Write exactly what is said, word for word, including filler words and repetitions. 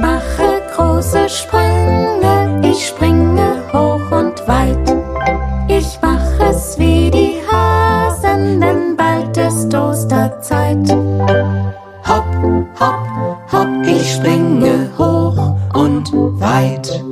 mache große Sprünge, ich springe hoch und weit. Ich mach es wie die Hasen, denn bald ist Osterzeit. Hopp, hopp, hopp, ich springe hoch und weit.